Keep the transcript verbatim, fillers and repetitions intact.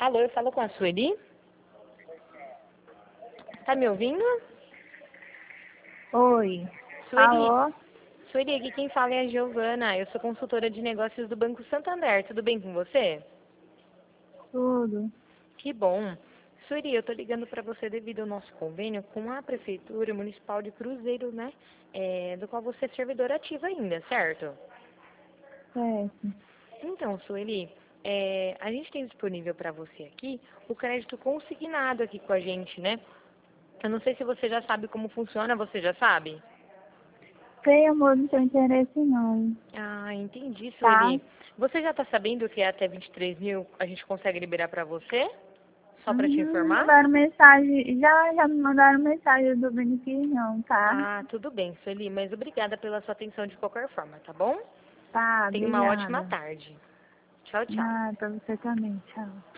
Alô, eu falo com a Sueli? Tá me ouvindo? Oi. Sueli, Alô? Sueli, aqui quem fala é a Giovana. Eu sou consultora de negócios do Banco Santander. Tudo bem com você? Tudo? Que bom. Sueli, eu tô ligando para você devido ao nosso convênio com a Prefeitura Municipal de Cruzeiro, né? É, do qual você é servidora ativa ainda, certo? Certo. Então, Sueli, é, a gente tem disponível para você aqui o crédito consignado aqui com a gente, né? Eu não sei se você já sabe como funciona, você já sabe? Sei, amor, não tem interesse não. Ah, entendi, Tá? Sueli. Você já está sabendo que até vinte e três mil a gente consegue liberar para você? Só para te Uhum, informar? mandaram mensagem. Já, já me mandaram mensagem do benefício não, tá? Ah, tudo bem, Sueli, mas obrigada pela sua atenção de qualquer forma, tá bom? Tá, Tenha uma ótima obrigada. tarde. Tchau, tchau. Ah, pra você também, tchau.